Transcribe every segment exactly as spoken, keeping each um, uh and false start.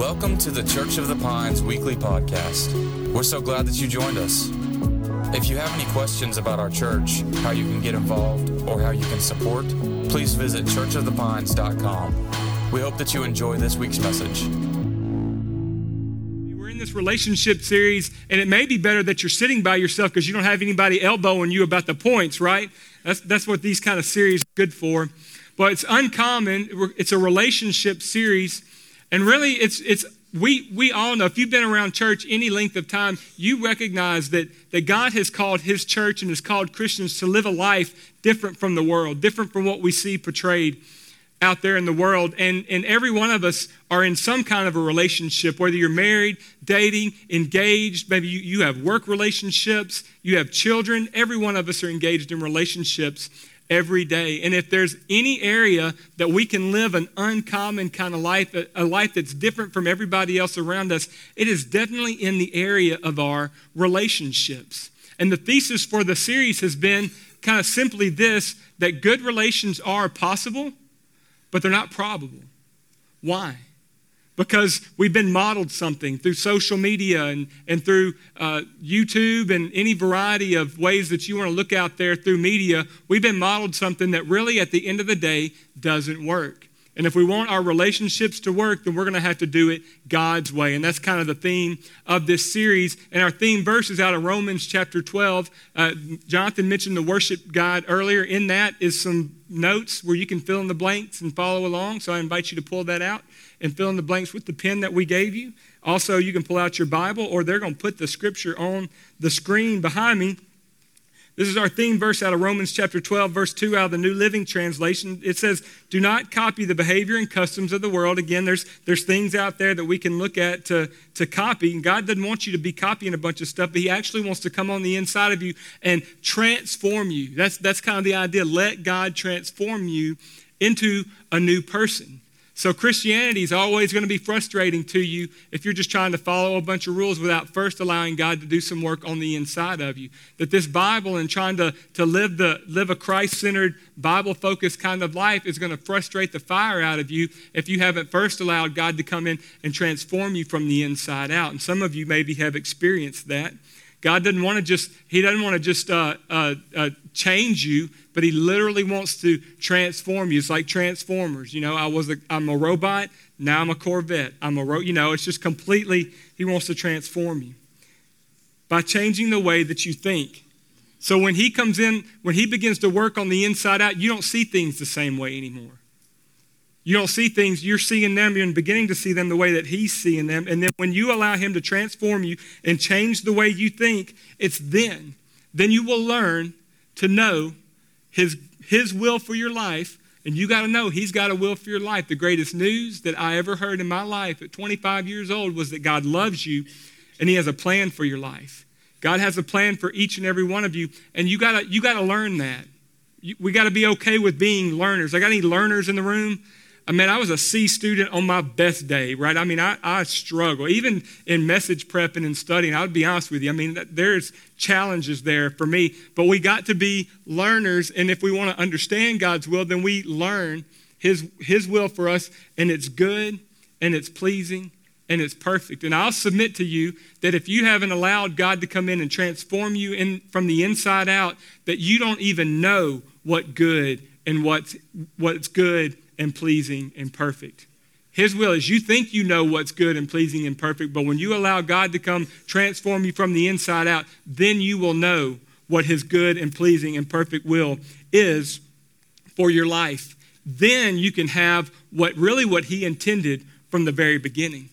Welcome to the Church of the Pines weekly podcast. We're so glad that you joined us. If you have any questions about our church, how you can get involved, or how you can support, please visit church of the pines dot com. We hope that you enjoy this week's message. We're in this relationship series, and it may be better that you're sitting by yourself because you don't have anybody elbowing you about the points, right? That's, that's what these kind of series are good for. But it's uncommon. It's a relationship series. And really, it's it's we we all know, if you've been around church any length of time, you recognize that, that God has called his church and has called Christians to live a life different from the world, different from what we see portrayed out there in the world. And, and every one of us are in some kind of a relationship, whether you're married, dating, engaged, maybe you, you have work relationships, you have children. Every one of us are engaged in relationships every day. And if there's any area that we can live an uncommon kind of life, a, a life that's different from everybody else around us, it is definitely in the area of our relationships. And the thesis for the series has been kind of simply this, that good relations are possible, but they're not probable. Why? Because we've been modeled something through social media and, and through uh, YouTube and any variety of ways that you want to look out there through media. We've been modeled something that really at the end of the day doesn't work. And if we want our relationships to work, then we're going to have to do it God's way. And that's kind of the theme of this series. And our theme verse is out of Romans chapter twelve. Uh, Jonathan mentioned the worship guide earlier. In that is some notes where you can fill in the blanks and follow along. So I invite you to pull that out and fill in the blanks with the pen that we gave you. Also, you can pull out your Bible, or they're going to put the scripture on the screen behind me. This is our theme verse out of Romans chapter twelve, verse two, out of the New Living Translation. It says, do not copy the behavior and customs of the world. Again, there's there's things out there that we can look at to, to copy. And God doesn't want you to be copying a bunch of stuff, but he actually wants to come on the inside of you and transform you. That's, that's kind of the idea. Let God transform you into a new person. So Christianity is always going to be frustrating to you if you're just trying to follow a bunch of rules without first allowing God to do some work on the inside of you. That this Bible and trying to, to live the live a Christ-centered, Bible-focused kind of life is going to frustrate the fire out of you if you haven't first allowed God to come in and transform you from the inside out. And some of you maybe have experienced that. God doesn't want to just, he doesn't want to just uh, uh, uh, change you, but he literally wants to transform you. It's like Transformers. You know, I was a, I'm a robot, now I'm a Corvette. I'm a, ro- you know, it's just completely, he wants to transform you by changing the way that you think. So when he comes in, when he begins to work on the inside out, you don't see things the same way anymore. You don't see things, you're seeing them, you're beginning to see them the way that he's seeing them. And then when you allow him to transform you and change the way you think, it's then, then you will learn to know his, his will for your life. And you got to know he's got a will for your life. The greatest news that I ever heard in my life at twenty-five years old was that God loves you and he has a plan for your life. God has a plan for each and every one of you. And you got to, you got to learn that. You, we got to be okay with being learners. I got any learners in the room? I mean, I was a C student on my best day, right? I mean, I, I struggle. Even in message prepping and studying, I would be honest with you. I mean, there's challenges there for me. But we got to be learners, and if we want to understand God's will, then we learn his, his will for us, and it's good, and it's pleasing, and it's perfect. And I'll submit to you that if you haven't allowed God to come in and transform you in, from the inside out, that you don't even know what good and what's, what's good and pleasing and perfect. His will is you think you know what's good and pleasing and perfect, but when you allow God to come transform you from the inside out, then you will know what his good and pleasing and perfect will is for your life. Then you can have what really what he intended from the very beginning.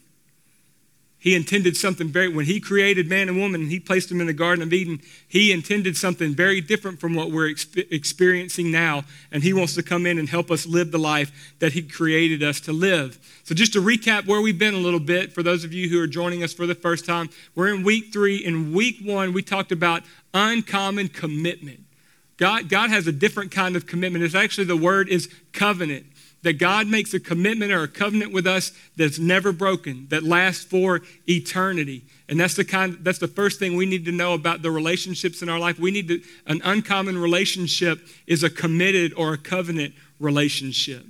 He intended something very, when he created man and woman and he placed them in the Garden of Eden, he intended something very different from what we're exp- experiencing now. And he wants to come in and help us live the life that he created us to live. So just to recap where we've been a little bit, for those of you who are joining us for the first time, we're in week three. In week one, we talked about uncommon commitment. God, God has a different kind of commitment. It's actually, the word is covenant. That God makes a commitment or a covenant with us that's never broken, that lasts for eternity. And that's the kind, that's the first thing we need to know about the relationships in our life. We need to, an uncommon relationship is a committed or a covenant relationship.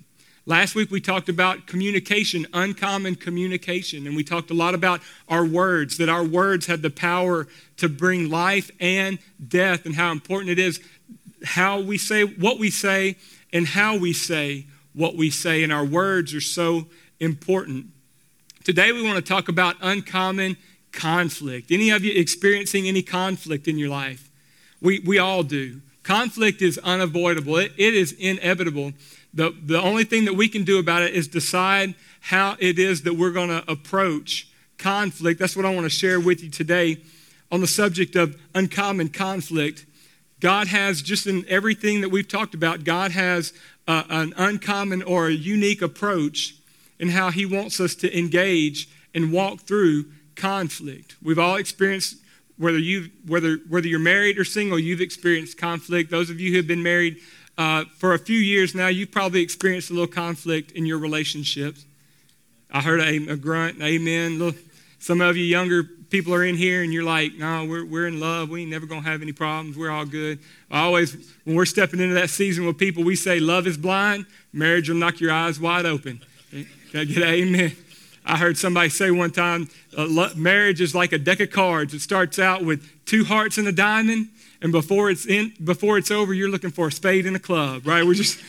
Last week we talked about communication, uncommon communication, and we talked a lot about our words, that our words have the power to bring life and death, and how important it is how we say what we say and how we say what we say, and our words are so important. Today we want to talk about uncommon conflict. Any of you experiencing any conflict in your life? We we all do. Conflict is unavoidable. It, it is inevitable. The, the only thing that we can do about it is decide how it is that we're going to approach conflict. That's what I want to share with you today on the subject of uncommon conflict. God has, just in everything that we've talked about, God has uh, an uncommon or a unique approach in how he wants us to engage and walk through conflict. We've all experienced, whether you whether whether you're married or single, you've experienced conflict. Those of you who have been married uh, for a few years now, you've probably experienced a little conflict in your relationships. I heard a, a grunt, an amen. Look, some of you younger people are in here and you're like, no, we're we're in love. We ain't never gonna have any problems. We're all good. I always, when we're stepping into that season with people, we say love is blind. Marriage will knock your eyes wide open. Can I get an amen? I heard somebody say one time, uh, marriage is like a deck of cards. It starts out with two hearts and a diamond, and before it's in, before it's over, you're looking for a spade and a club, right? We're just,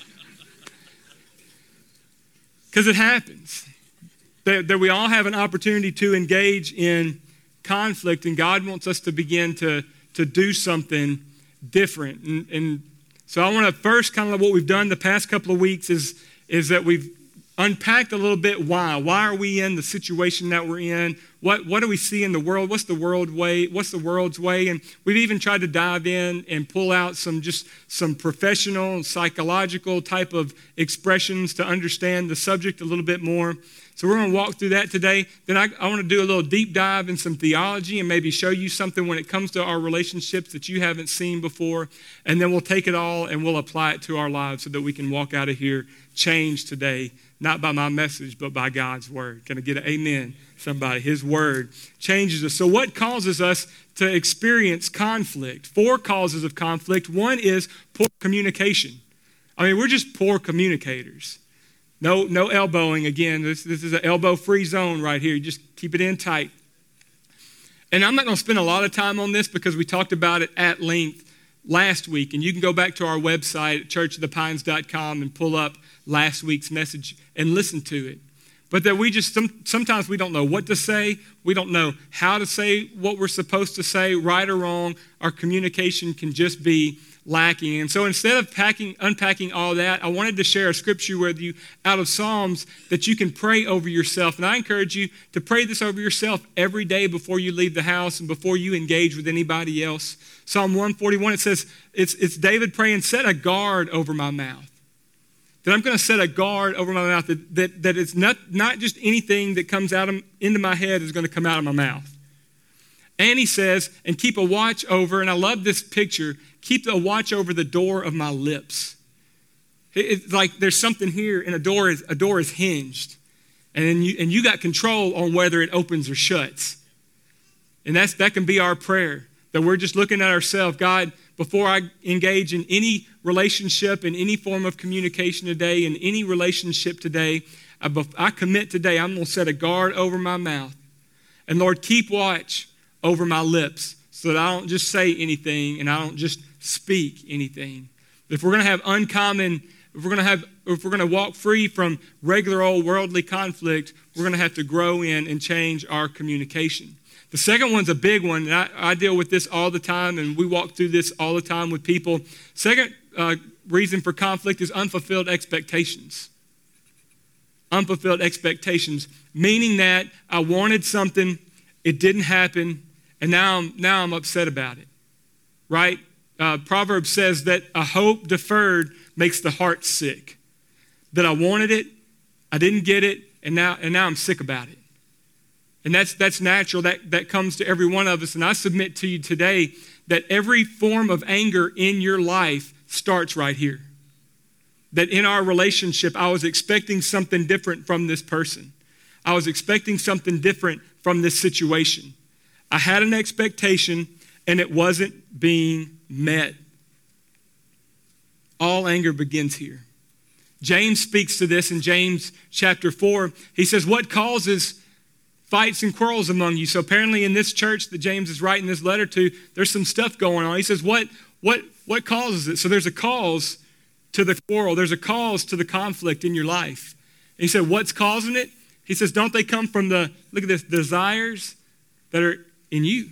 because it happens. That, that we all have an opportunity to engage in conflict, and God wants us to begin to, to do something different. And, and so I want to first, kind of what we've done the past couple of weeks is, is that we've unpacked a little bit why. Why are we in the situation that we're in? What what do we see in the world? What's the world way? What's the world's way? And we've even tried to dive in and pull out some just some professional, psychological type of expressions to understand the subject a little bit more. So we're going to walk through that today. Then I, I want to do a little deep dive in some theology and maybe show you something when it comes to our relationships that you haven't seen before. And then we'll take it all and we'll apply it to our lives so that we can walk out of here changed today. Not by my message, but by God's word. Can I get an amen? Somebody, his word changes us. So what causes us to experience conflict? Four causes of conflict. One is poor communication. I mean, we're just poor communicators. No, no elbowing again. This, this is an elbow-free zone right here. You just keep it in tight. And I'm not going to spend a lot of time on this because we talked about it at length last week. And you can go back to our website at church of the pines dot com and pull up last week's message and listen to it. But that we just, some, sometimes we don't know what to say. We don't know how to say what we're supposed to say, right or wrong. Our communication can just be lacking. And so instead of packing, unpacking all that, I wanted to share a scripture with you out of Psalms that you can pray over yourself. And I encourage you to pray this over yourself every day before you leave the house and before you engage with anybody else. Psalm one forty-one, it says, it's, it's David praying, set a guard over my mouth. That I'm going to set a guard over my mouth, that, that, that it's not, not just anything that comes out of, into my head is going to come out of my mouth. And he says, and keep a watch over, and I love this picture, keep a watch over the door of my lips. It, it's like there's something here, and a door is, a door is hinged. And then you, and you got control on whether it opens or shuts. And that's that can be our prayer, that we're just looking at ourselves, God, before I engage in any relationship, in any form of communication today, in any relationship today, I, I commit today, I'm going to set a guard over my mouth. And Lord, keep watch over my lips so that I don't just say anything and I don't just speak anything. If we're going to have uncommon, if we're going to have, if we're going to walk free from regular old worldly conflict, we're going to have to grow in and change our communication. The second one's a big one, and I, I deal with this all the time, and we walk through this all the time with people. Second uh, reason for conflict is unfulfilled expectations. Unfulfilled expectations, meaning that I wanted something, it didn't happen, and now I'm, now I'm upset about it, right? Uh, Proverbs says that a hope deferred makes the heart sick. That I wanted it, I didn't get it, and now and now I'm sick about it. And that's that's natural. That, that comes to every one of us. And I submit to you today that every form of anger in your life starts right here. That in our relationship, I was expecting something different from this person. I was expecting something different from this situation. I had an expectation and it wasn't being met. All anger begins here. James speaks to this in James chapter four. He says, what causes fights and quarrels among you? So apparently in this church that James is writing this letter to, there's some stuff going on. He says, what, what, what causes it? So there's a cause to the quarrel. There's a cause to the conflict in your life. And he said, what's causing it? He says, don't they come from the, look at this, desires that are in you?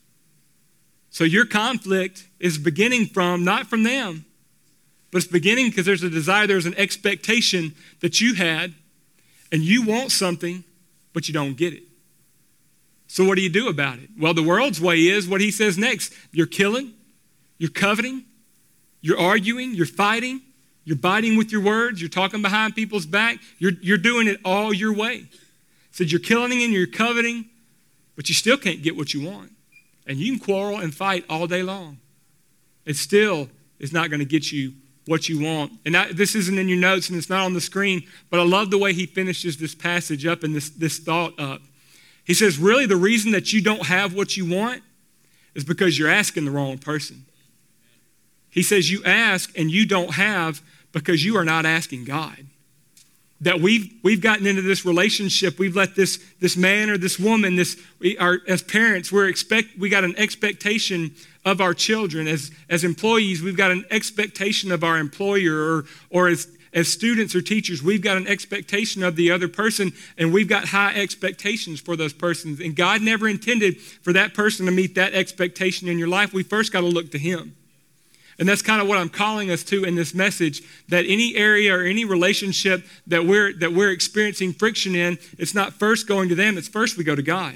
So your conflict is beginning from, not from them, but it's beginning because there's a desire, there's an expectation that you had, and you want something, but you don't get it. So what do you do about it? Well, the world's way is what he says next. You're killing, you're coveting, you're arguing, you're fighting, you're biting with your words, you're talking behind people's back, you're, you're doing it all your way. So you're killing and you're coveting, but you still can't get what you want. And you can quarrel and fight all day long. It still is not going to get you what you want. And I, this isn't in your notes and it's not on the screen, but I love the way he finishes this passage up and this, this thought up. He says, really the reason that you don't have what you want is because you're asking the wrong person. He says you ask and you don't have because you are not asking God. That we've we've gotten into this relationship, we've let this this man or this woman, this we are as parents, we're expect we got an expectation of our children. As as employees, we've got an expectation of our employer, or or as as students or teachers, we've got an expectation of the other person, and we've got high expectations for those persons. And God never intended for that person to meet that expectation in your life. We first got to look to him. And that's kind of what I'm calling us to in this message, that any area or any relationship that we're that we're experiencing friction in, it's not first going to them, it's first we go to God.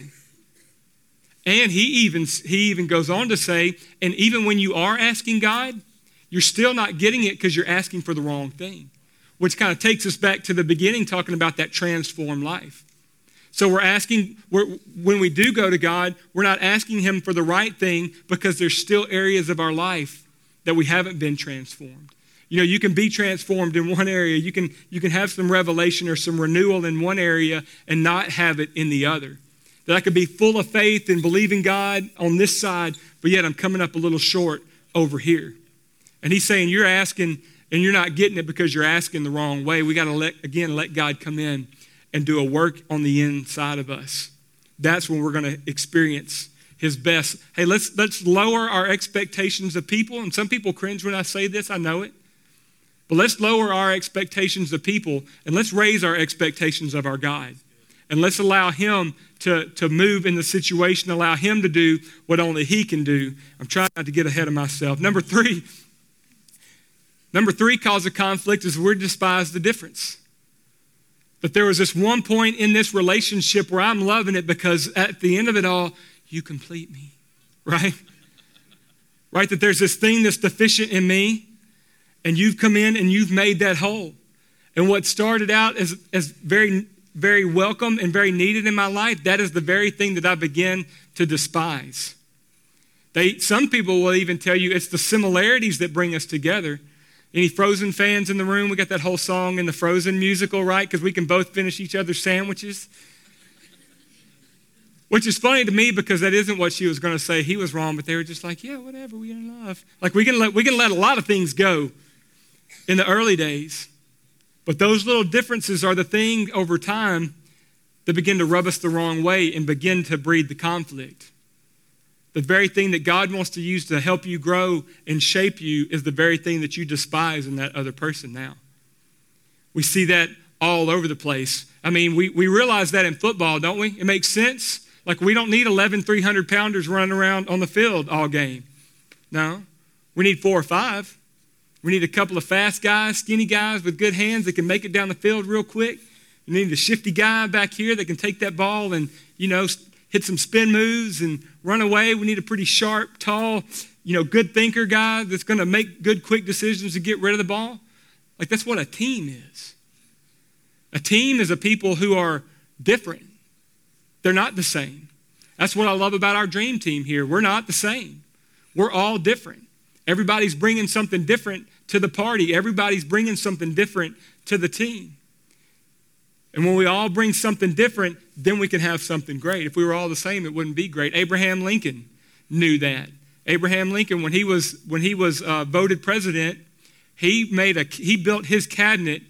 And he even he even goes on to say, and even when you are asking God, you're still not getting it because you're asking for the wrong thing, which kind of takes us back to the beginning, talking about that transformed life. So we're asking, we're, when we do go to God, we're not asking him for the right thing because there's still areas of our life that we haven't been transformed. You know, you can be transformed in one area. You can, you can have some revelation or some renewal in one area and not have it in the other. That I could be full of faith and believing God on this side, but yet I'm coming up a little short over here. And he's saying you're asking and you're not getting it because you're asking the wrong way. We got to let, again, let God come in and do a work on the inside of us. That's when we're going to experience his best. Hey, let's let's lower our expectations of people. And some people cringe when I say this, I know it. But let's lower our expectations of people and let's raise our expectations of our God. And let's allow him to, to move in the situation, allow him to do what only he can do. I'm trying not to get ahead of myself. Number three, number three cause of conflict is we despise the difference. But there was this one point in this relationship where I'm loving it because at the end of it all, you complete me, right? Right, that there's this thing that's deficient in me, and you've come in and you've made that whole. And what started out as, as very, very welcome and very needed in my life, that is the very thing that I begin to despise. They, some people will even tell you it's the similarities that bring us together. Any Frozen fans in the room? We got that whole song in the Frozen musical, right? Because we can both finish each other's sandwiches. Which is funny to me because that isn't what she was going to say. He was wrong, but they were just like, yeah, whatever, we're in love. Like we can let we can let a lot of things go in the early days. But those little differences are the thing over time that begin to rub us the wrong way and begin to breed the conflict. The very thing that God wants to use to help you grow and shape you is the very thing that you despise in that other person now. We see that all over the place. I mean, we, we realize that in football, don't we? It makes sense. Like we don't need eleven three hundred pounders running around on the field all game. No, we need four or five. We need a couple of fast guys, skinny guys with good hands that can make it down the field real quick. We need a shifty guy back here that can take that ball and, you know, hit some spin moves and run away. We need a pretty sharp, tall, you know, good thinker guy that's going to make good, quick decisions to get rid of the ball. Like that's what a team is. A team is a people who are different. They're not the same. That's what I love about our dream team here. We're not the same. We're all different. Everybody's bringing something different to the party. Everybody's bringing something different to the team. And when we all bring something different, then we can have something great. If we were all the same, it wouldn't be great. Abraham Lincoln knew that. Abraham Lincoln, when he was when he was uh, voted president, he made a he built his cabinet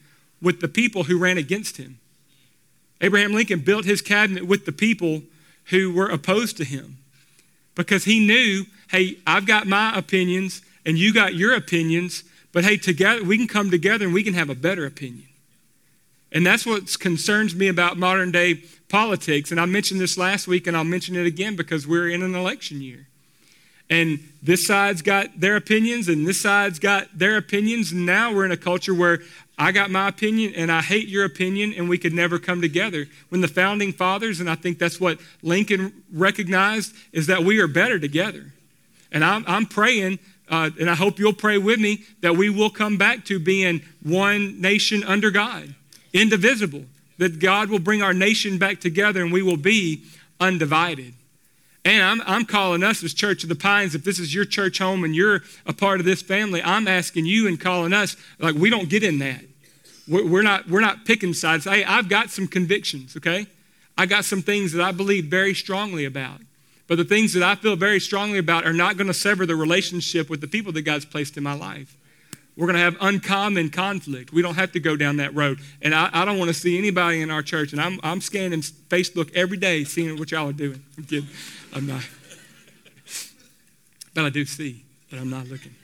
with the people who ran against him. Abraham Lincoln built his cabinet with the people who were opposed to him because he knew, hey, I've got my opinions and you got your opinions, but hey, together we can come together and we can have a better opinion. And that's what concerns me about modern day politics. And I mentioned this last week and I'll mention it again because we're in an election year. And this side's got their opinions and this side's got their opinions. And now we're in a culture where I got my opinion and I hate your opinion and we could never come together. When the founding fathers, and I think that's what Lincoln recognized, is that we are better together. And I'm, I'm praying, uh, and I hope you'll pray with me, that we will come back to being one nation under God, indivisible, that God will bring our nation back together and we will be undivided. And I'm, I'm calling us as Church of the Pines, if this is your church home and you're a part of this family, I'm asking you and calling us, like, we don't get in that. We're, we're not, we're not picking sides. Hey, I've got some convictions, okay? I got some things that I believe very strongly about. But the things that I feel very strongly about are not going to sever the relationship with the people that God's placed in my life. We're going to have uncommon conflict. We don't have to go down that road. And I, I don't want to see anybody in our church. And I'm, I'm scanning Facebook every day, seeing what y'all are doing. I'm kidding. I'm not. But I do see, but I'm not looking.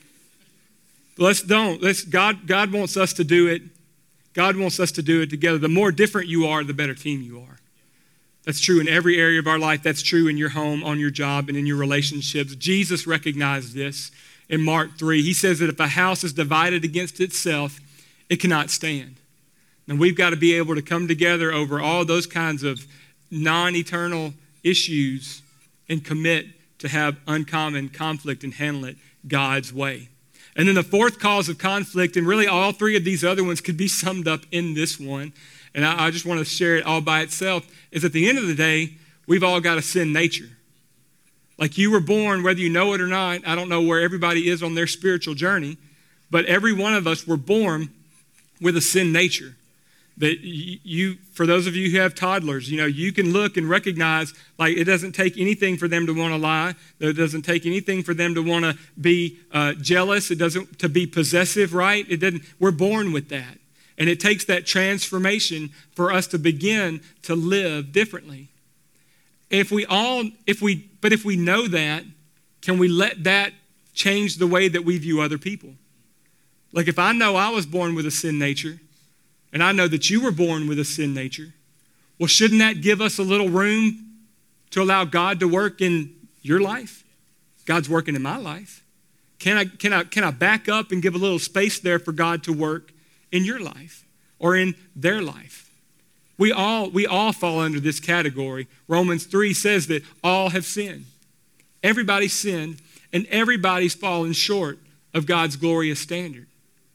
But let's don't. Let's, God, God wants us to do it. God wants us to do it together. The more different you are, the better team you are. That's true in every area of our life. That's true in your home, on your job, and in your relationships. Jesus recognized this. In Mark three, he says that if a house is divided against itself, it cannot stand. And we've got to be able to come together over all those kinds of non-eternal issues and commit to have uncommon conflict and handle it God's way. And then the fourth cause of conflict, and really all three of these other ones could be summed up in this one, and I, I just want to share it all by itself, is at the end of the day, we've all got a sin nature. Like you were born, whether you know it or not, I don't know where everybody is on their spiritual journey, but every one of us were born with a sin nature. That you, for those of you who have toddlers, you know, you can look and recognize, like, it doesn't take anything for them to want to lie. It doesn't take anything for them to want to be uh, jealous. It doesn't to be possessive, right? It doesn't. We're born with that, and it takes that transformation for us to begin to live differently. If we all, if we, but if we know that, can we let that change the way that we view other people? Like if I know I was born with a sin nature, and I know that you were born with a sin nature, well, shouldn't that give us a little room to allow God to work in your life? God's working in my life. Can I, can I, can I back up and give a little space there for God to work in your life or in their life? We all, we all fall under this category. Romans three says that all have sinned. Everybody's sinned, and everybody's fallen short of God's glorious standard.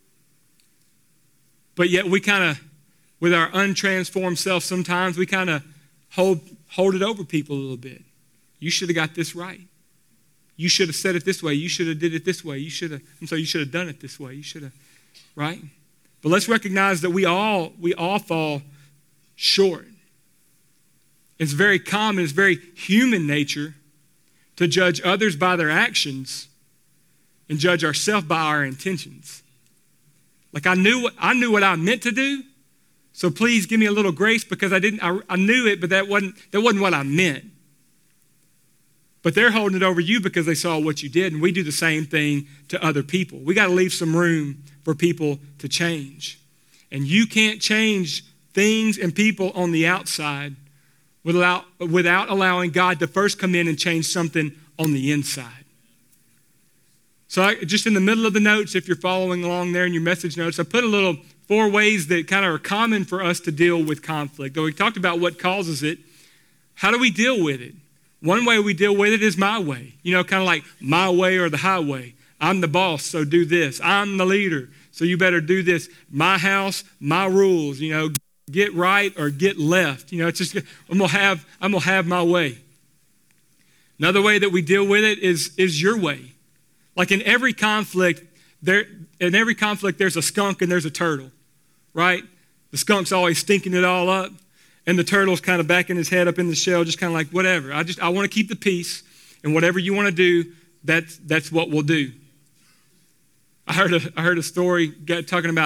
But yet we kind of, with our untransformed self, sometimes we kind of hold, hold it over people a little bit. You should have got this right. You should have said it this way. You should have did it this way. You should have, I'm sorry, you should have done it this way. You should have, right? But let's recognize that we all, we all fall short. It's very common, it's very human nature to judge others by their actions and judge ourselves by our intentions. Like I knew what I knew what I meant to do, so please give me a little grace because I didn't. I, I knew it, but that wasn't that wasn't what I meant. But they're holding it over you because they saw what you did, and we do the same thing to other people. We got to leave some room for people to change, and you can't change things and people on the outside without without allowing God to first come in and change something on the inside. So I, just in the middle of the notes, if you're following along there in your message notes, I put a little four ways that kind of are common for us to deal with conflict. Though we talked about what causes it, how do we deal with it? One way we deal with it is my way. You know, kind of like my way or the highway. I'm the boss, so do this. I'm the leader, so you better do this. My house, my rules, you know, get right or get left. You know, it's just, I'm gonna have, I'm gonna have my way. Another way that we deal with it is, is your way. Like in every conflict, there in every conflict, there's a skunk and there's a turtle, right? The skunk's always stinking it all up, and the turtle's kind of backing his head up in the shell, just kind of like, whatever. I just I want to keep the peace, and whatever you want to do, that's that's what we'll do. I heard a I heard a story talking about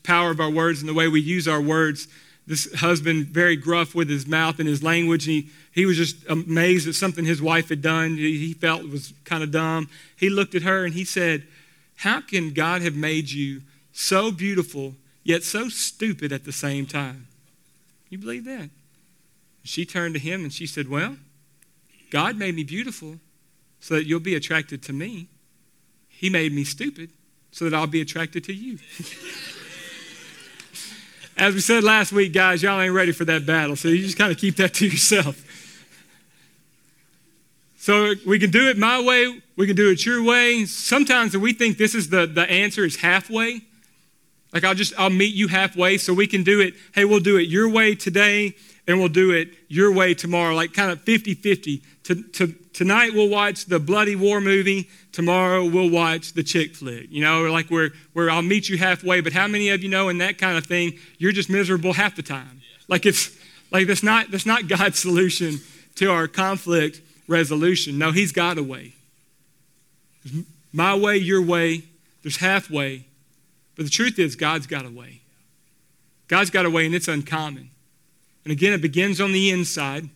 power of our words and the way we use our words. This husband, very gruff with his mouth and his language. He, he was just amazed at something his wife had done. He felt was kind of dumb. He looked at her and he said, how can God have made you so beautiful, yet so stupid at the same time? You believe that? She turned to him and she said, well, God made me beautiful so that you'll be attracted to me. He made me stupid so that I'll be attracted to you. As we said last week, guys, y'all ain't ready for that battle, so you just kind of keep that to yourself. So we can do it my way, we can do it your way. Sometimes we think this is the, the answer is halfway. Like I'll just, I'll meet you halfway so we can do it. Hey, we'll do it your way today and we'll do it your way tomorrow, like kind of fifty-fifty. To, to, tonight we'll watch the bloody war movie. Tomorrow we'll watch the chick flick. You know, like we're, we're, I'll meet you halfway. But how many of you know in that kind of thing, you're just miserable half the time? Like it's, like that's not, that's not God's solution to our conflict resolution. No, he's got a way. There's my way, your way. There's halfway. But the truth is God's got a way. God's got a way and it's uncommon. And again, it begins on the inside.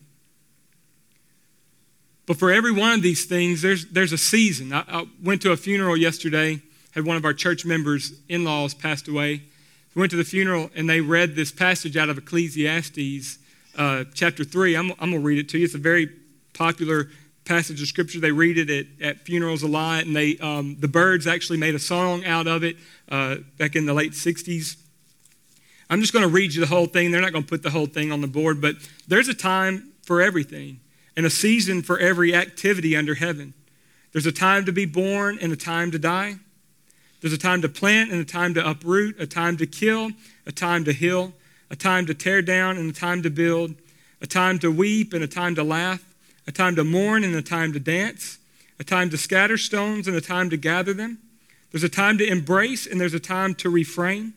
But for every one of these things, there's, there's a season. I, I went to a funeral yesterday, had one of our church members' in-laws passed away. We went to the funeral and they read this passage out of Ecclesiastes uh, chapter three. I'm, I'm going to read it to you. It's a very popular passage of scripture. They read it at, at funerals a lot, and they um, the Byrds actually made a song out of it uh, back in the late sixties. I'm just going to read you the whole thing. They're not going to put the whole thing on the board, but there's a time for everything and a season for every activity under heaven. There's a time to be born and a time to die. There's a time to plant and a time to uproot, a time to kill, a time to heal, a time to tear down and a time to build, a time to weep and a time to laugh, a time to mourn and a time to dance, a time to scatter stones and a time to gather them. There's a time to embrace and there's a time to refrain,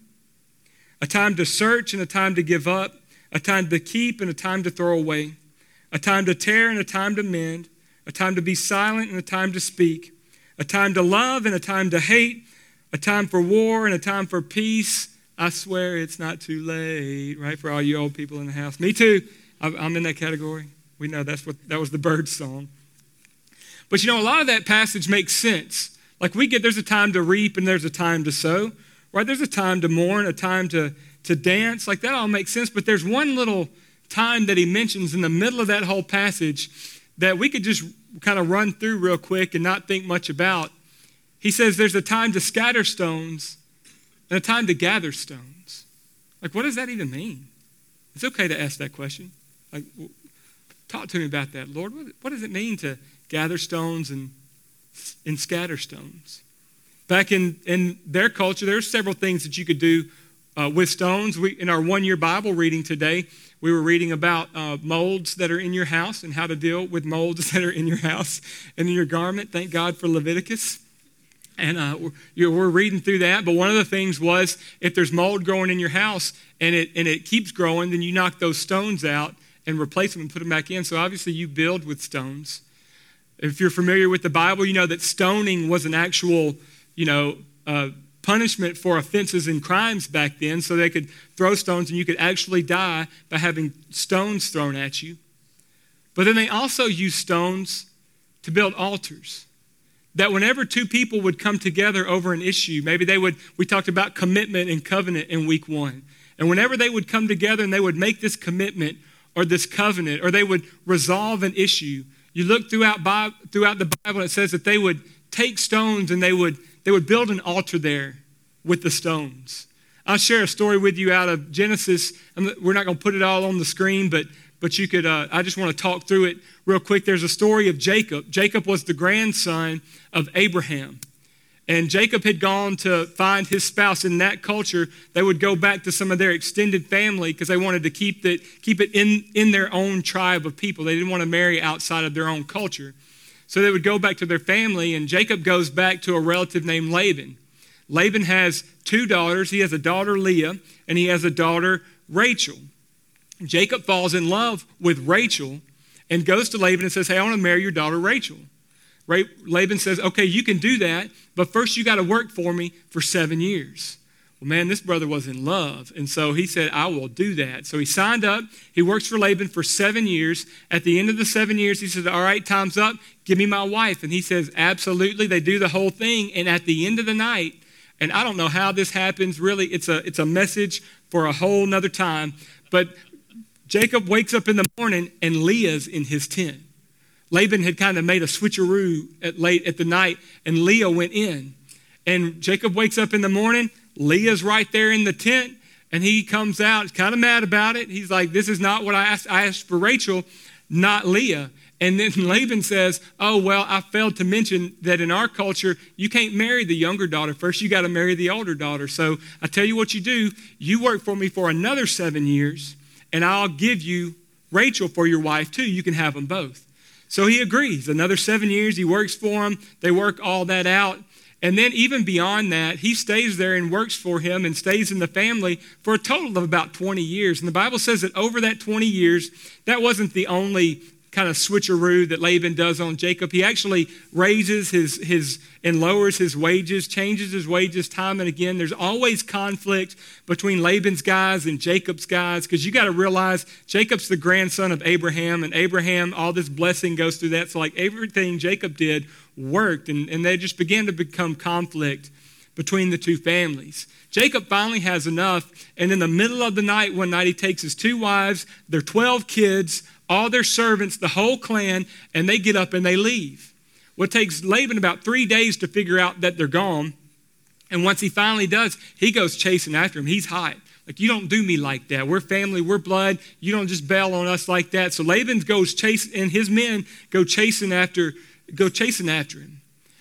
a time to search and a time to give up, a time to keep and a time to throw away, a time to tear and a time to mend, a time to be silent and a time to speak, a time to love and a time to hate, a time for war and a time for peace. I swear it's not too late, right? For all you old people in the house. Me too. I'm in that category. We know that's what that was the Byrds song. But you know, a lot of that passage makes sense. Like we get, there's a time to reap and there's a time to sow, right? There's a time to mourn, a time to, to dance. Like that all makes sense. But there's one little time that he mentions in the middle of that whole passage that we could just kind of run through real quick and not think much about. He says there's a time to scatter stones and a time to gather stones. Like, what does that even mean? It's okay to ask that question. Like, talk to me about that, Lord. What, what does it mean to gather stones and, and scatter stones? Back in, in their culture, there's several things that you could do uh, with stones. We, in our one-year Bible reading today, we were reading about uh, molds that are in your house and how to deal with molds that are in your house and in your garment. Thank God for Leviticus. And uh, we're, we're reading through that. But one of the things was if there's mold growing in your house and it, and it keeps growing, then you knock those stones out and replace them and put them back in. So obviously you build with stones. If you're familiar with the Bible, you know that stoning was an actual, you know, uh, punishment for offenses and crimes back then. So they could throw stones and you could actually die by having stones thrown at you. But then they also used stones to build altars. That whenever two people would come together over an issue, maybe they would, we talked about commitment and covenant in week one. And whenever they would come together and they would make this commitment or this covenant, or they would resolve an issue, you look throughout, Bible, throughout the Bible, and it says that they would take stones and they would, they would build an altar there with the stones. I'll share a story with you out of Genesis. We're not going to put it all on the screen, but But you could, uh, I just want to talk through it real quick. There's a story of Jacob. Jacob was the grandson of Abraham. And Jacob had gone to find his spouse. In that culture, they would go back to some of their extended family because they wanted to keep it, keep it in, in their own tribe of people. They didn't want to marry outside of their own culture. So they would go back to their family, and Jacob goes back to a relative named Laban. Laban has two daughters. He has a daughter, Leah, and he has a daughter, Rachel. Jacob falls in love with Rachel and goes to Laban and says, hey, I want to marry your daughter, Rachel. Laban says, okay, you can do that, but first you got to work for me for seven years. Well, man, this brother was in love. And so he said, I will do that. So he signed up. He works for Laban for seven years. At the end of the seven years, he said, all right, time's up. Give me my wife. And he says, absolutely. They do the whole thing. And at the end of the night, and I don't know how this happens. Really, it's a, it's a message for a whole nother time. But Jacob wakes up in the morning and Leah's in his tent. Laban had kind of made a switcheroo at late at the night, and Leah went in. And Jacob wakes up in the morning. Leah's right there in the tent, and he comes out kind of mad about it. He's like, this is not what I asked. I asked for Rachel, not Leah. And then Laban says, oh, well, I failed to mention that in our culture, you can't marry the younger daughter first. You got to marry the older daughter. So I tell you what you do. You work for me for another seven years, and I'll give you Rachel for your wife too. You can have them both. So he agrees. Another seven years, he works for him. They work all that out. And then even beyond that, he stays there and works for him and stays in the family for a total of about twenty years. And the Bible says that over that twenty years, that wasn't the only kind of switcheroo that Laban does on Jacob. He actually raises his, his and lowers his wages, changes his wages time and again. There's always conflict between Laban's guys and Jacob's guys, because you got to realize Jacob's the grandson of Abraham, and Abraham, all this blessing goes through that. So like everything Jacob did worked, and, and they just began to become conflict between the two families. Jacob finally has enough, and in the middle of the night, one night, he takes his two wives, their twelve kids, all their servants, the whole clan, and they get up and they leave. Well, it takes Laban about three days to figure out that they're gone, and once he finally does, he goes chasing after them. He's hot. Like, you don't do me like that. We're family, we're blood. You don't just bail on us like that. So Laban goes chasing, and his men go chasing after go chasing after him.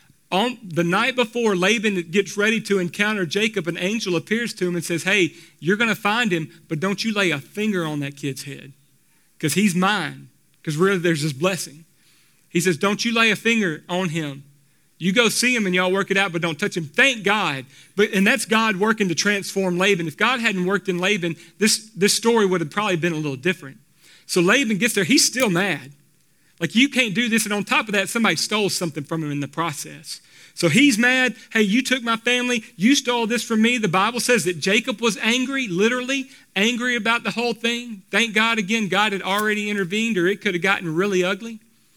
On the night before Laban gets ready to encounter Jacob, an angel appears to him and says, hey, you're going to find him, but don't you lay a finger on that kid's head, because he's mine, because really there's this blessing. He says, don't you lay a finger on him. You go see him and y'all work it out, but don't touch him. Thank God. But and that's God working to transform Laban. If God hadn't worked in Laban, this, this story would have probably been a little different. So Laban gets there. He's still mad. Like, you can't do this. And on top of that, somebody stole something from him in the process. So he's mad. Hey, you took my family. You stole this from me. The Bible says that Jacob was angry, literally angry about the whole thing. Thank God, again, God had already intervened, or it could have gotten really ugly.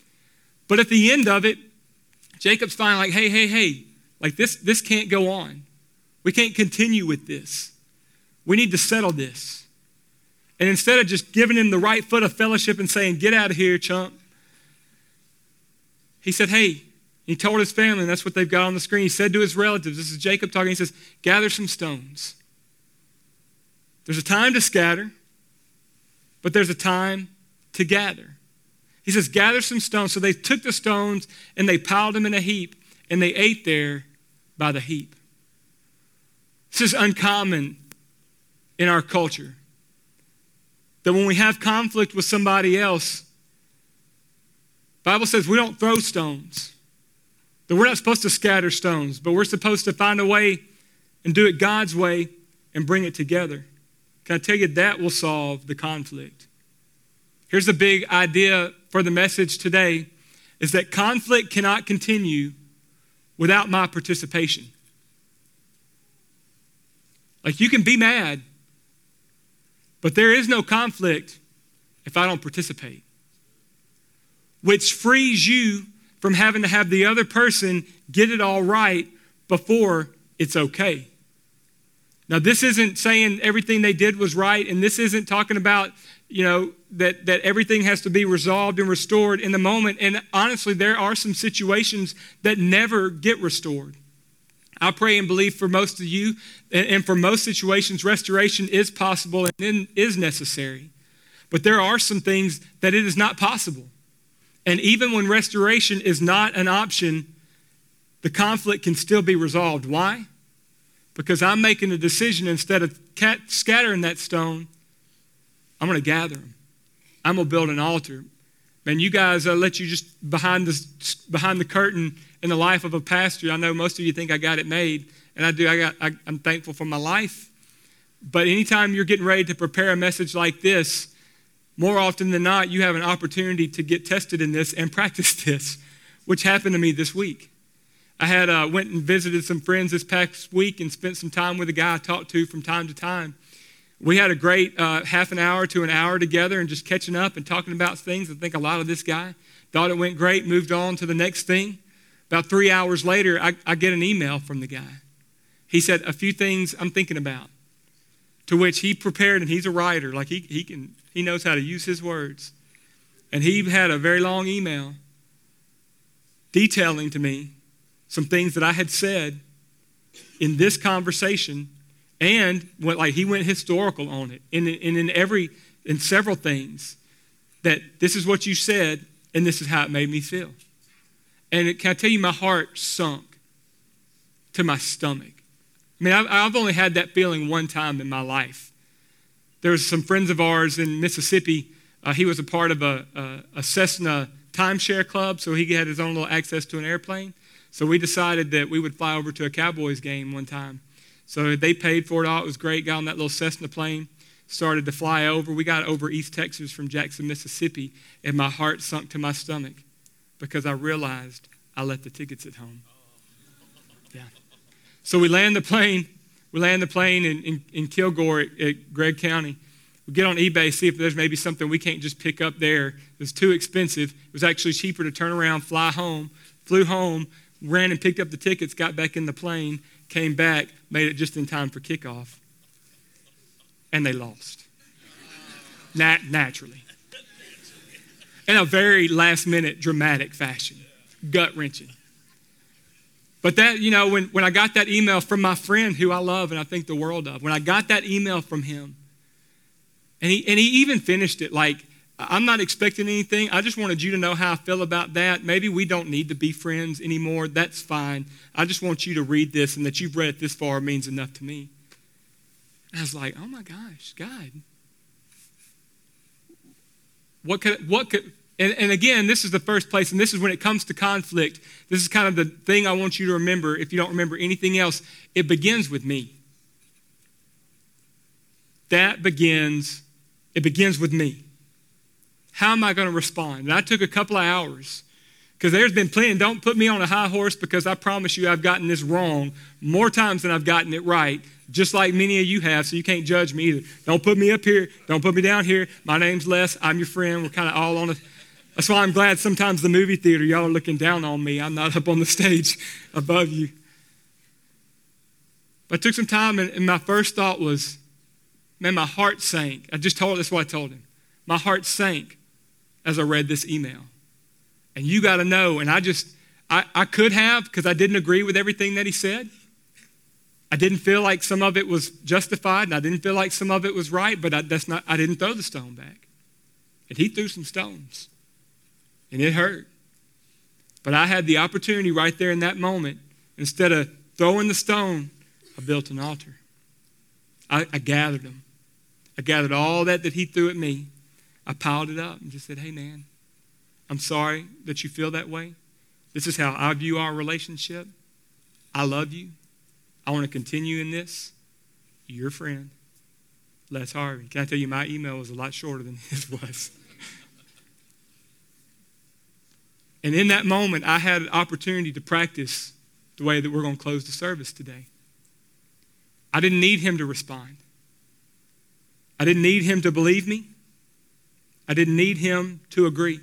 But at the end of it, Jacob's finally like, hey, hey, hey, like this, this can't go on. We can't continue with this. We need to settle this. And instead of just giving him the right foot of fellowship and saying, get out of here, chump, he said, hey, he told his family, and that's what they've got on the screen. He said to his relatives, this is Jacob talking, he says, gather some stones. There's a time to scatter, but there's a time to gather. He says, gather some stones. So they took the stones and they piled them in a heap, and they ate there by the heap. This is uncommon in our culture, that when we have conflict with somebody else, the Bible says we don't throw stones. That we're not supposed to scatter stones, but we're supposed to find a way and do it God's way and bring it together. Can I tell you, that will solve the conflict? Here's the big idea for the message today, is that conflict cannot continue without my participation. Like, you can be mad, but there is no conflict if I don't participate, which frees you from having to have the other person get it all right before it's okay. Now, this isn't saying everything they did was right, and this isn't talking about, you know, that, that everything has to be resolved and restored in the moment. And honestly, there are some situations that never get restored. I pray and believe for most of you, and for most situations, restoration is possible and is necessary. But there are some things that it is not possible. And even when restoration is not an option, the conflict can still be resolved. Why? Because I'm making a decision, instead of cat, scattering that stone, I'm going to gather them. I'm going to build an altar. Man, you guys, I'll let you just behind the, behind the curtain in the life of a pastor. I know most of you think I got it made, and I do. I got, I, I'm thankful for my life. But anytime you're getting ready to prepare a message like this, more often than not, you have an opportunity to get tested in this and practice this, which happened to me this week. I had uh, went and visited some friends this past week and spent some time with a guy I talked to from time to time. We had a great uh, half an hour to an hour together and just catching up and talking about things. I think a lot of this guy thought it went great, moved on to the next thing. About three hours later, I, I get an email from the guy. He said, a few things I'm thinking about, to which he prepared, and he's a writer. Like he, he, can, he knows how to use his words. And he had a very long email detailing to me some things that I had said in this conversation, and went, like he went historical on it, and in, in every, in several things, that this is what you said, and this is how it made me feel. And it, can I tell you, my heart sunk to my stomach. I mean, I've, I've only had that feeling one time in my life. There was some friends of ours in Mississippi. Uh, he was a part of a, a, a Cessna timeshare club, so he had his own little access to an airplane. So we decided that we would fly over to a Cowboys game one time. So they paid for it all. It was great. Got on that little Cessna plane, started to fly over. We got over East Texas from Jackson, Mississippi, and my heart sunk to my stomach because I realized I left the tickets at home. Yeah. So we land the plane. We land the plane in, in, in Kilgore at, at Gregg County. We get on eBay, see if there's maybe something we can't just pick up there. It was too expensive. It was actually cheaper to turn around, fly home. Flew home, ran and picked up the tickets, got back in the plane, came back, made it just in time for kickoff. And they lost. Nat- naturally. In a very last-minute, dramatic fashion. Gut-wrenching. But that, you know, when, when I got that email from my friend who I love and I think the world of, when I got that email from him, and he, and he even finished it like, I'm not expecting anything. I just wanted you to know how I feel about that. Maybe we don't need to be friends anymore. That's fine. I just want you to read this, and that you've read it this far means enough to me. And I was like, oh my gosh, God. What could, what could, and, and again, this is the first place, and this is when it comes to conflict. This is kind of the thing I want you to remember. If you don't remember anything else, it begins with me. That begins, it begins with me. How am I going to respond? And I took a couple of hours because there's been plenty. Don't put me on a high horse because I promise you I've gotten this wrong more times than I've gotten it right, just like many of you have, so you can't judge me either. Don't put me up here. Don't put me down here. My name's Les. I'm your friend. We're kind of all on a... That's why I'm glad sometimes the movie theater, y'all are looking down on me. I'm not up on the stage above you. But I took some time, and, and my first thought was, man, my heart sank. I just told him, that's what I told him. My heart sank as I read this email. And you got to know, and I just, I, I could have, because I didn't agree with everything that he said. I didn't feel like some of it was justified, and I didn't feel like some of it was right, but I, that's not, I didn't throw the stone back. And he threw some stones, and it hurt. But I had the opportunity right there in that moment, instead of throwing the stone, I built an altar. I, I gathered them. I gathered all that that he threw at me. I piled it up and just said, hey, man, I'm sorry that you feel that way. This is how I view our relationship. I love you. I want to continue in this. Your friend, Les Harvey. Can I tell you, my email was a lot shorter than his was. And in that moment, I had an opportunity to practice the way that we're going to close the service today. I didn't need him to respond. I didn't need him to believe me. I didn't need him to agree.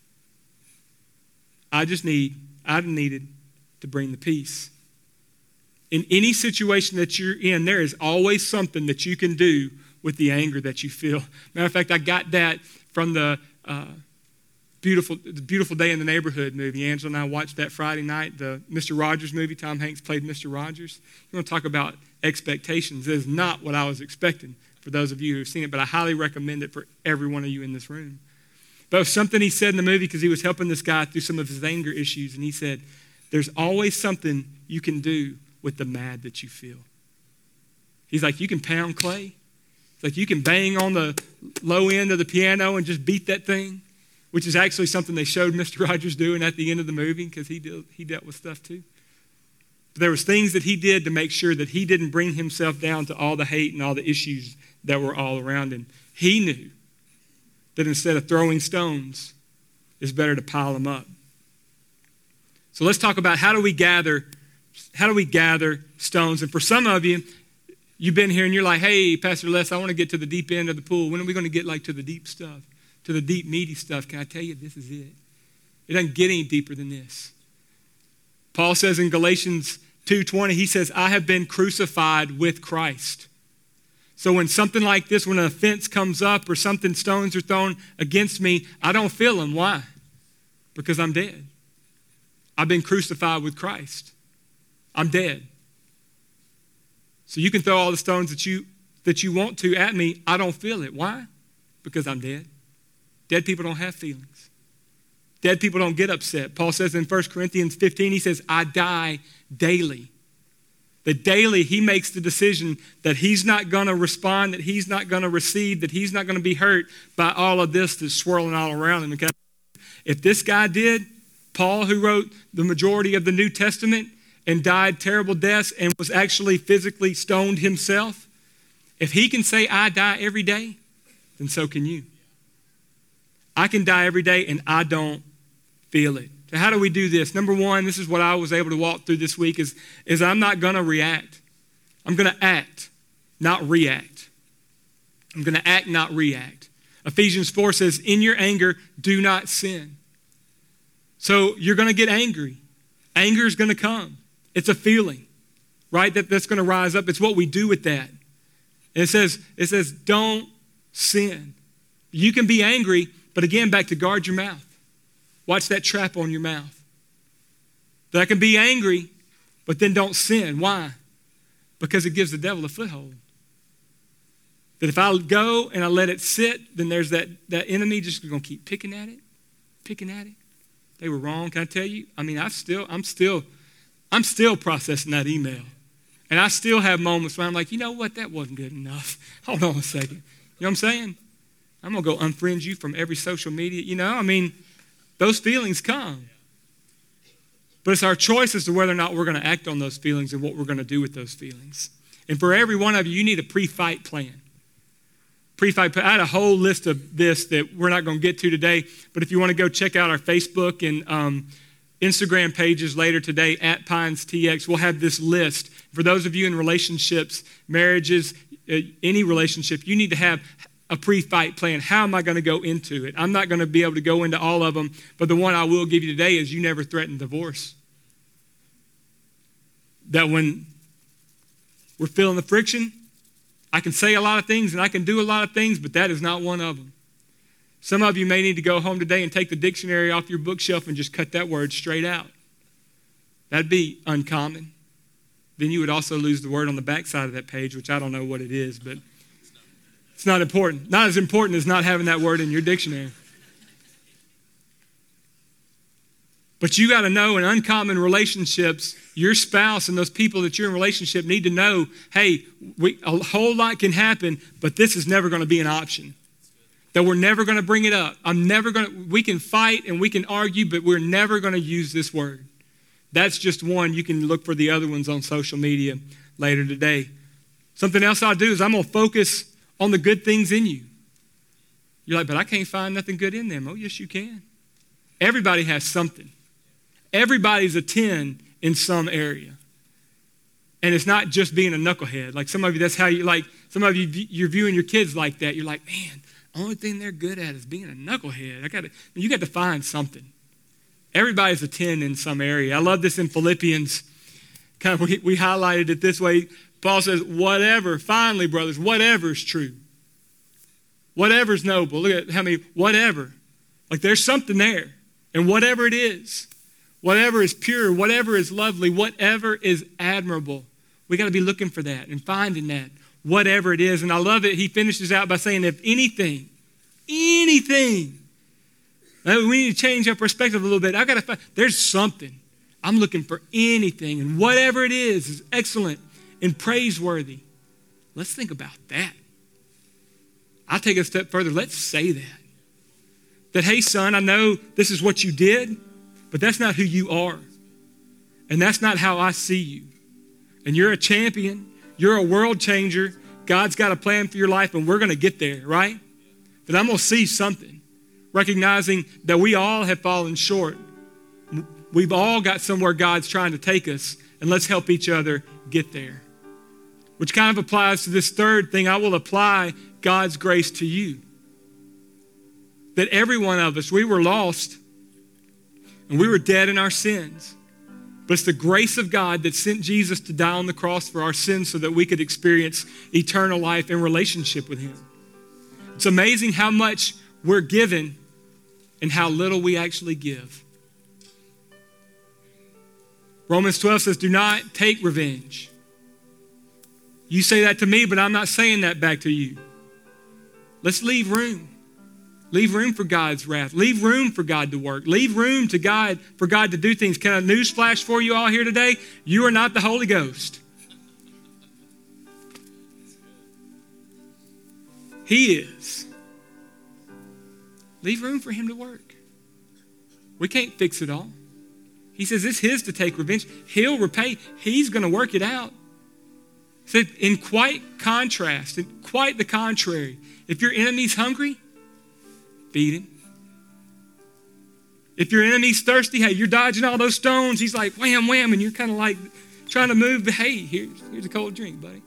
I just need, I needed to bring the peace. In any situation that you're in, there is always something that you can do with the anger that you feel. Matter of fact, I got that from the uh, beautiful, the Beautiful Day in the Neighborhood movie. Angela and I watched that Friday night, the Mister Rogers movie. Tom Hanks played Mister Rogers. You want to talk about expectations. It is not what I was expecting, for those of you who have seen it, but I highly recommend it for every one of you in this room. But it was something he said in the movie because he was helping this guy through some of his anger issues, and he said, there's always something you can do with the mad that you feel. He's like, you can pound clay. It's like you can bang on the low end of the piano and just beat that thing, which is actually something they showed Mister Rogers doing at the end of the movie because he, did, he dealt with stuff too. But there was things that he did to make sure that he didn't bring himself down to all the hate and all the issues that were all around him. He knew that instead of throwing stones, it's better to pile them up. So let's talk about how do we gather, how do we gather stones? And for some of you, you've been here and you're like, hey, Pastor Les, I want to get to the deep end of the pool. When are we going to get like to the deep stuff, to the deep meaty stuff? Can I tell you, this is it. It doesn't get any deeper than this. Paul says in Galatians two twenty, he says, I have been crucified with Christ. So when something like this, when an offense comes up or something, stones are thrown against me, I don't feel them. Why? Because I'm dead. I've been crucified with Christ. I'm dead. So you can throw all the stones that you that you want to at me. I don't feel it. Why? Because I'm dead. Dead people don't have feelings. Dead people don't get upset. Paul says in First Corinthians fifteen, he says, I die daily. That daily he makes the decision that he's not going to respond, that he's not going to receive, that he's not going to be hurt by all of this that's swirling all around him. If this guy did, Paul, who wrote the majority of the New Testament and died terrible deaths and was actually physically stoned himself, if he can say, I die every day, then so can you. I can die every day and I don't feel it. So how do we do this? Number one, this is what I was able to walk through this week, is, is I'm not going to react. I'm going to act, not react. I'm going to act, not react. Ephesians four says, in your anger, do not sin. So you're going to get angry. Anger is going to come. It's a feeling, right? That, that's going to rise up. It's what we do with that. And it says, it says, don't sin. You can be angry, but again, back to guard your mouth. Watch that trap on your mouth. That I can be angry, but then don't sin. Why? Because it gives the devil a foothold. That if I go and I let it sit, then there's that, that enemy just going to keep picking at it, picking at it. They were wrong. Can I tell you? I mean, I still, I'm still, I'm still processing that email. And I still have moments where I'm like, you know what? That wasn't good enough. Hold on a second. You know what I'm saying? I'm going to go unfriend you from every social media. You know, I mean, those feelings come. But it's our choice as to whether or not we're going to act on those feelings and what we're going to do with those feelings. And for every one of you, you need a pre-fight plan. Pre-fight plan. I had a whole list of this that we're not going to get to today. But if you want to go check out our Facebook and um, Instagram pages later today, at Pines T X, we'll have this list. For those of you in relationships, marriages, uh, any relationship, you need to have a pre-fight plan. How am I going to go into it? I'm not going to be able to go into all of them, but the one I will give you today is you never threaten divorce. That when we're feeling the friction, I can say a lot of things and I can do a lot of things, but that is not one of them. Some of you may need to go home today and take the dictionary off your bookshelf and just cut that word straight out. That'd be uncommon. Then you would also lose the word on the back side of that page, which I don't know what it is, but it's not important. Not as important as not having that word in your dictionary. But you got to know in uncommon relationships, your spouse and those people that you're in relationship need to know, hey, we, a whole lot can happen, but this is never going to be an option. That we're never going to bring it up. I'm never going to, we can fight and we can argue, but we're never going to use this word. That's just one. You can look for the other ones on social media later today. Something else I'll do is I'm going to focus on the good things in you. You're like, but I can't find nothing good in them. Oh, yes, you can. Everybody has something. Everybody's a ten in some area. And it's not just being a knucklehead. Like some of you, that's how you, like, some of you, you're viewing your kids like that. You're like, man, the only thing they're good at is being a knucklehead. I got to, you got to find something. Everybody's a ten in some area. I love this in Philippians. Kind of, we, we highlighted it this way. Paul says, whatever, finally, brothers, whatever is true. Whatever is noble. Look at how many, whatever. Like there's something there. And whatever it is, whatever is pure, whatever is lovely, whatever is admirable, we got to be looking for that and finding that, whatever it is. And I love it. He finishes out by saying, if anything, anything, we need to change our perspective a little bit. I got to find, there's something. I'm looking for anything. And whatever it is, is excellent and praiseworthy. Let's think about that. I'll take it a step further. Let's say that. That, hey, son, I know this is what you did, but that's not who you are. And that's not how I see you. And you're a champion. You're a world changer. God's got a plan for your life, and we're going to get there, right? That I'm going to see something, recognizing that we all have fallen short. we've all got somewhere God's trying to take us, and let's help each other get there. Which kind of applies to this third thing. I will apply God's grace to you. That every one of us, we were lost and we were dead in our sins. But it's the grace of God that sent Jesus to die on the cross for our sins so that we could experience eternal life in relationship with him. It's amazing how much we're given and how little we actually give. Romans twelve says, do not take revenge. You say that to me, but I'm not saying that back to you. Let's leave room. Leave room for God's wrath. Leave room for God to work. Leave room to God for God to do things. Can I newsflash for you all here today? You are not the Holy Ghost. He is. Leave room for him to work. We can't fix it all. He says it's his to take revenge. He'll repay. He's going to work it out. So in quite contrast, in quite the contrary, if your enemy's hungry, feed him. If your enemy's thirsty, hey, you're dodging all those stones. He's like, wham, wham, and you're kind of like trying to move, but hey, here's, here's a cold drink, buddy.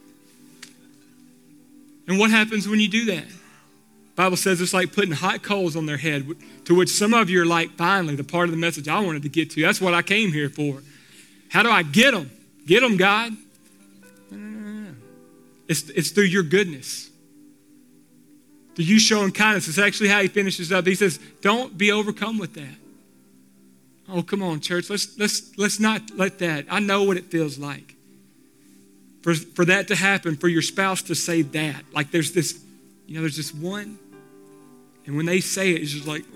And what happens when you do that? The Bible says it's like putting hot coals on their head, to which some of you are like, finally, the part of the message I wanted to get to. That's what I came here for. How do I get them? Get them, God. No, no, no, no. It's, it's through your goodness. Through you showing kindness. It's actually how he finishes up. He says, don't be overcome with that. Oh, come on, church. Let's, let's, let's not let that. I know what it feels like. For, for that to happen, for your spouse to say that. Like there's this, you know, there's this one. And when they say it, it's just like,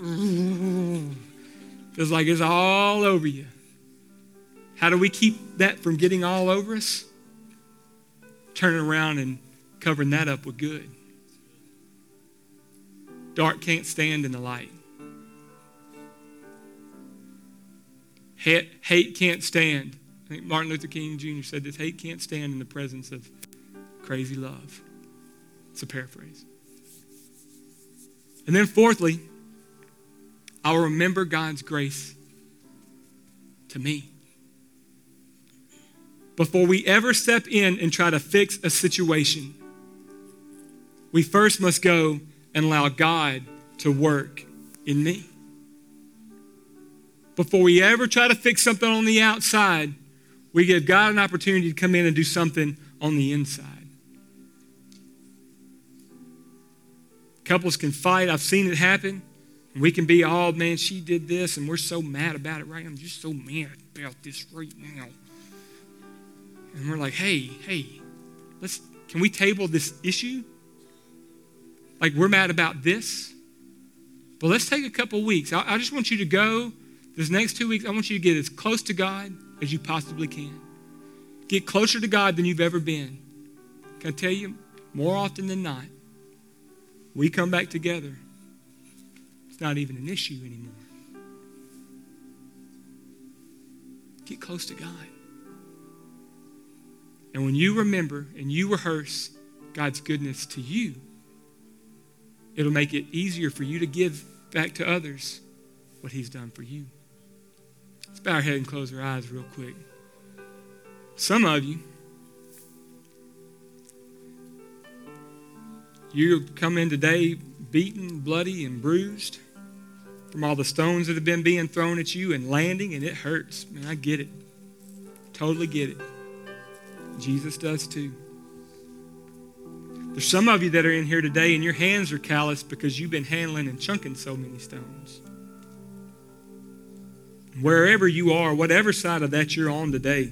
feels like it's all over you. How do we keep that from getting all over us? Turning around and covering that up with good. Dark can't stand in the light. Hate, hate can't stand. I think Martin Luther King Junior said this, hate can't stand in the presence of crazy love. It's a paraphrase. And then fourthly, I'll remember God's grace to me. Before we ever step in and try to fix a situation, we first must go and allow God to work in me. Before we ever try to fix something on the outside, we give God an opportunity to come in and do something on the inside. Couples can fight. I've seen it happen. We can be, oh, man, she did this, and we're so mad about it, right? I'm just so mad about this right now. And we're like, hey, hey, let's, can we table this issue? Like we're mad about this? But let's take a couple weeks. I, I just want you to go this next two weeks. I want you to get as close to God as you possibly can. Get closer to God than you've ever been. Can I tell you, more often than not, we come back together. It's not even an issue anymore. Get close to God. And when you remember and you rehearse God's goodness to you, it'll make it easier for you to give back to others what he's done for you. Let's bow our head and close our eyes real quick. Some of you, you come in today beaten, bloody, and bruised from all the stones that have been being thrown at you and landing, and it hurts. Man, I get it. Totally get it. Jesus does too. There's some of you that are in here today and your hands are calloused because you've been handling and chunking so many stones. Wherever you are, whatever side of that you're on today,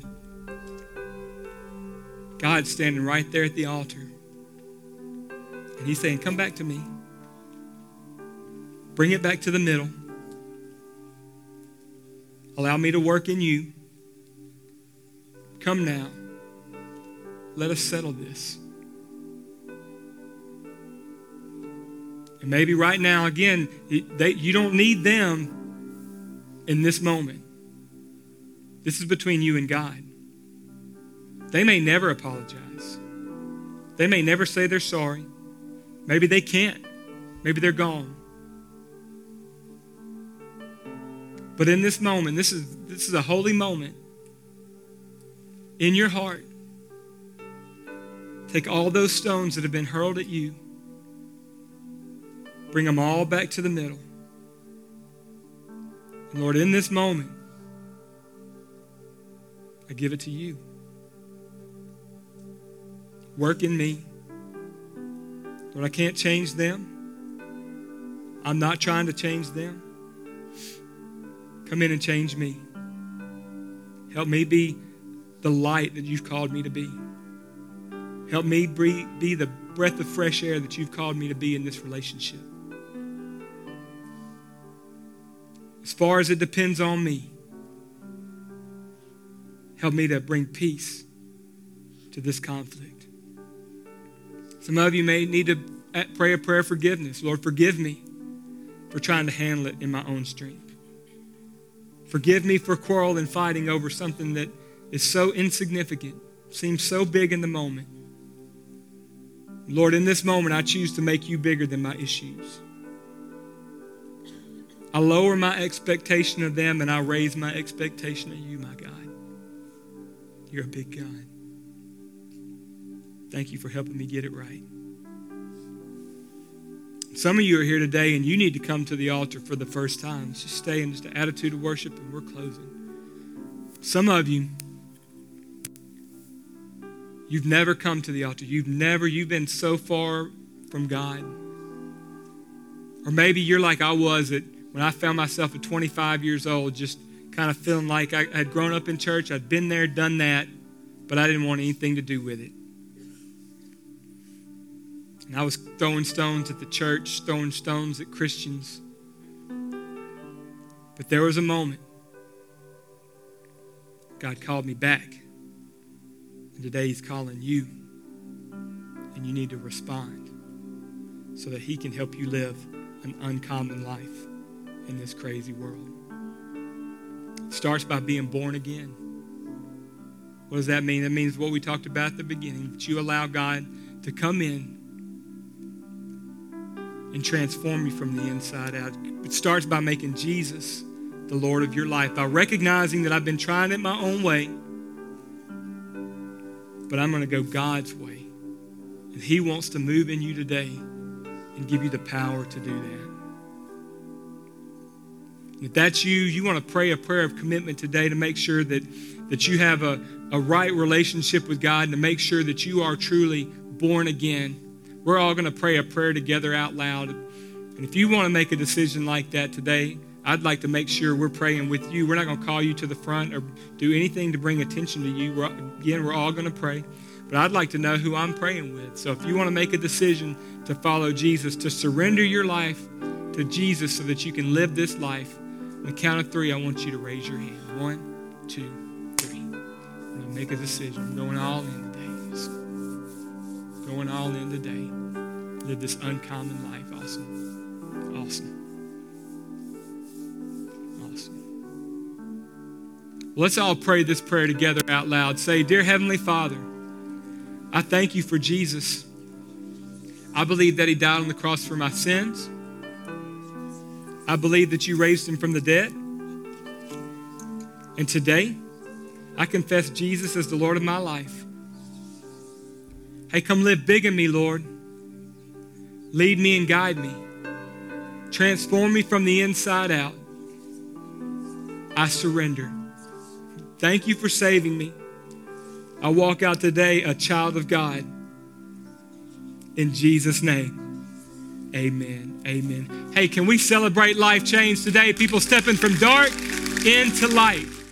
God's standing right there at the altar. And he's saying, come back to me. Bring it back to the middle. Allow me to work in you. Come now. Let us settle this. And maybe right now, again, they, you don't need them in this moment. This is between you and God. They may never apologize. They may never say they're sorry. Maybe they can't. Maybe they're gone. But in this moment, this is this is a holy moment. In your heart, take all those stones that have been hurled at you, bring them all back to the middle. And Lord, in this moment, I give it to you. Work in me. Lord, I can't change them. I'm not trying to change them. Come in and change me. Help me be the light that you've called me to be. Help me be the breath of fresh air that you've called me to be in this relationship. As far as it depends on me, help me to bring peace to this conflict. Some of you may need to pray a prayer of forgiveness. Lord, forgive me for trying to handle it in my own strength. Forgive me for quarreling and fighting over something that is so insignificant, seems so big in the moment. Lord, in this moment, I choose to make you bigger than my issues. I lower my expectation of them and I raise my expectation of you, my God. You're a big God. Thank you for helping me get it right. Some of you are here today and you need to come to the altar for the first time. Just stay in just an attitude of worship and we're closing. Some of you, you've never come to the altar. You've never, you've been so far from God. Or maybe you're like I was at when I found myself at twenty-five years old, just kind of feeling like I had grown up in church. I'd been there, done that, but I didn't want anything to do with it. And I was throwing stones at the church, throwing stones at Christians. But there was a moment God called me back. And today he's calling you. And you need to respond so that he can help you live an uncommon life in this crazy world. It starts by being born again. What does that mean? That means what we talked about at the beginning, that you allow God to come in and transform you from the inside out. It starts by making Jesus the Lord of your life, by recognizing that I've been trying it my own way, but I'm going to go God's way. And he wants to move in you today and give you the power to do that. And if that's you, you want to pray a prayer of commitment today to make sure that, that you have a, a right relationship with God and to make sure that you are truly born again. We're all going to pray a prayer together out loud. And if you want to make a decision like that today, I'd like to make sure we're praying with you. We're not going to call you to the front or do anything to bring attention to you. We're, again, we're all going to pray. But I'd like to know who I'm praying with. So if you want to make a decision to follow Jesus, to surrender your life to Jesus so that you can live this life, on the count of three, I want you to raise your hand. One, two, three. I'm going to make a decision. I'm going all in today. Just going all in today. Live this uncommon life. Awesome. Awesome. Awesome. Let's all pray this prayer together out loud. Say, Dear Heavenly Father, I thank you for Jesus. I believe that he died on the cross for my sins. I believe that you raised him from the dead. And today, I confess Jesus as the Lord of my life. Hey, come live big in me, Lord. Lead me and guide me. Transform me from the inside out. I surrender. Thank you for saving me. I walk out today a child of God. In Jesus' name. Amen. Amen. Hey, can we celebrate life change today? People stepping from dark into light.